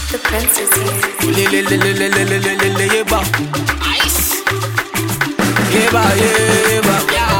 The prince is here. Yeba. Ice. Yeba, yeba.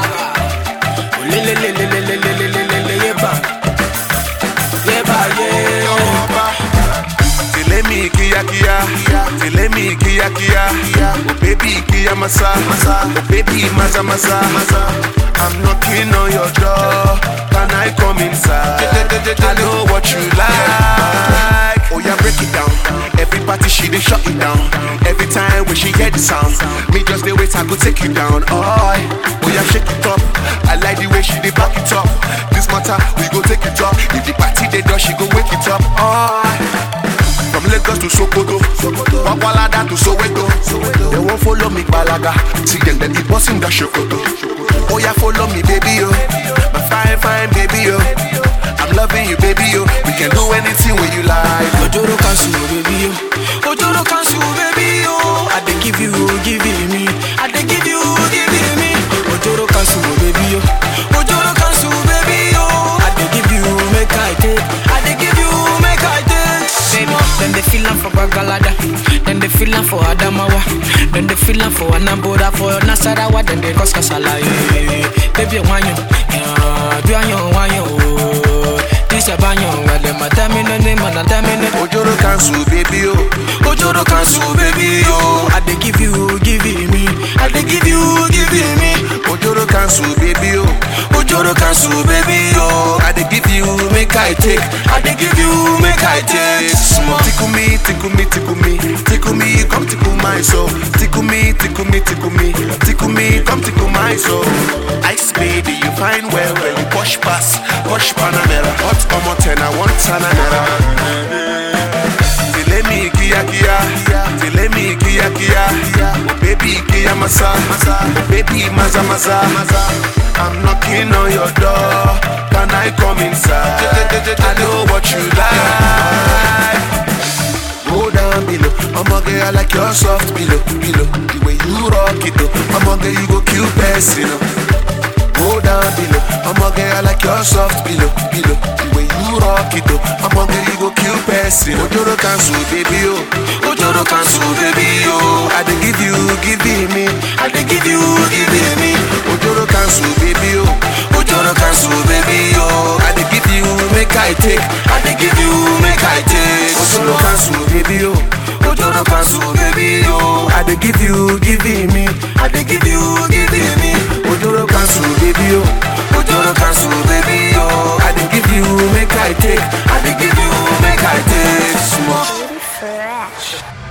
Yeba. Yeba, yeba. Tell me kia kia, tell me kia kia. Oh baby kia masa, oh baby maza maza. I'm knocking on your door, can I come inside? I know what you like. Oh yeah, break it down. Every party she dey shut it down. Every time when she hear the sound, me just dey wait, I go take you down. Oh yeah, shake it up. I like the way she dey back it up. This matter we go take it up. If the party dey done, she go wake it up. From Lagos to Sokoto, Wakwalada to Soweto. They won't follow me balaga. See them they keep busting that shokoto. Oh yeah, follow me baby yo, my fine fine baby yo. I'm loving you baby yo. We can do anything when you like. Ojoro kansu baby yo, Ojoro kansu baby yo. I dey give you me, I dey give you me. Ojoro kansu baby yo, Ojoro kansu baby yo. I dey give you make I take, I dey give you make I take. Then they feelin' for Bagalada, then they feelin' for Adamawa, then they feelin' for Anambra, for Nasarawa, then they cause Kasala. Baby wanyo, wanyo. This a banyo, well them a damn. Ojoro kansu baby yo, Ojoro kansu baby yo. I dey give me, I dey give me. Ojoro kansu baby yo, Ojoro kansu baby yo. I dey give you make I take, I dey give you make I take. Small. Tickle me, tickle me, tickle me, tickle me, come tickle my soul. Tickle me, tickle me, tickle me, tickle me, come tickle my soul. Ice baby, you fine well, you push pass, push Panamera, hot omo 10, I want Tanamera. Tell me kia kia, tell me kia kia, oh baby kia masa, oh baby maza maza. I'm knocking on your door, can I come inside? I know what you like. Go down below, I'ma get I like your soft pillow. The way you rock it though, I'ma get you go kill person. Go down below, I'ma get I like your soft pillow. The way you rock it though, I'ma get you go kill person. Ojoro kansu baby yo, Ojoro kansu baby yo. I dey give me, I dey give me. Ojoro kansu baby yo, Ojoro kansu baby yo. I dey give you make I take, I dey give you make I take. Ojoro kansu baby yo, Ojoro kansu baby yo. I dey give me, I dey give me. Ojoro kansu baby yo, Ojoro kansu baby yo. I dey give you make I take, I dey give you make I take. Small. Fresh.